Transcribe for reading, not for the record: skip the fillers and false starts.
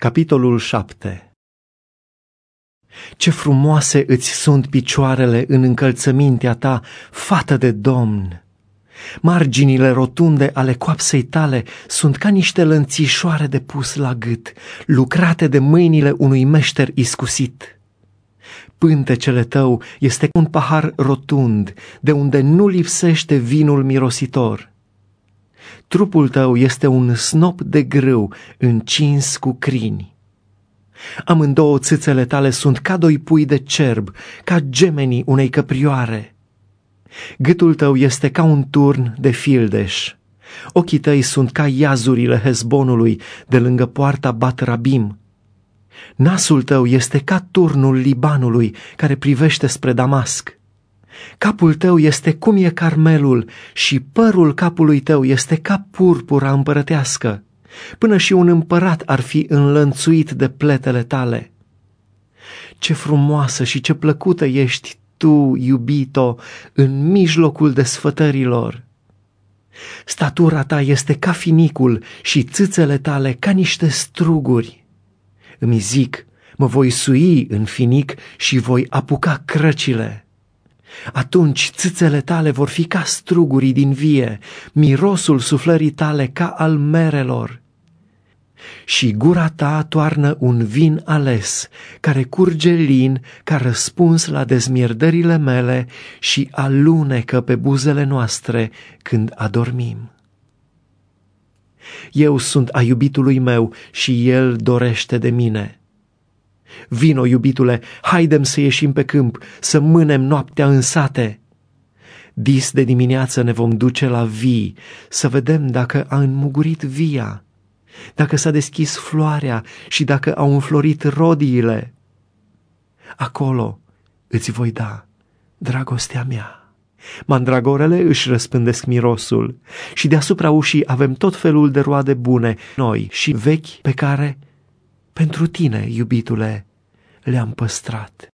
Capitolul 7. Ce frumoase îți sunt picioarele în încălțămintea ta, fată de Domn! Marginile rotunde ale coapsei tale sunt ca niște lănțișoare de pus la gât, lucrate de mâinile unui meșter iscusit. Pântecele tău este un pahar rotund, de unde nu lipsește vinul mirositor. Trupul tău este un snop de grâu încins cu crini. Amândouă țâțele tale sunt ca doi pui de cerb, ca gemenii unei căprioare. Gâtul tău este ca un turn de fildeș. Ochii tăi sunt ca iazurile Hezbonului de lângă poarta Bat-Rabim. Nasul tău este ca turnul Libanului care privește spre Damasc. Capul tău este cum e Carmelul și părul capului tău este ca purpura împărătească. Până și un împărat ar fi înlănțuit de pletele tale. Ce frumoasă și ce plăcută ești tu, iubito, în mijlocul desfătărilor. Statura ta este ca finicul și țâțele tale ca niște struguri. Îmi zic, mă voi sui în finic și voi apuca crăcile. Atunci țâțele tale vor fi ca strugurii din vie, mirosul suflării tale ca al merelor. Și gura ta toarnă un vin ales, care curge lin ca răspuns la dezmierdările mele și alunecă pe buzele noastre când adormim. Eu sunt a iubitului meu și el dorește de mine. Vino, iubitule, haidem să ieșim pe câmp, să mânem noaptea în sate. Dis de dimineață ne vom duce la vii, să vedem dacă a înmugurit via, dacă s-a deschis floarea și dacă au înflorit rodiile. Acolo îți voi da dragostea mea. Mandragorele își răspândesc mirosul și deasupra ușii avem tot felul de roade bune, noi și vechi, pe care, pentru tine, iubitule, le-am păstrat.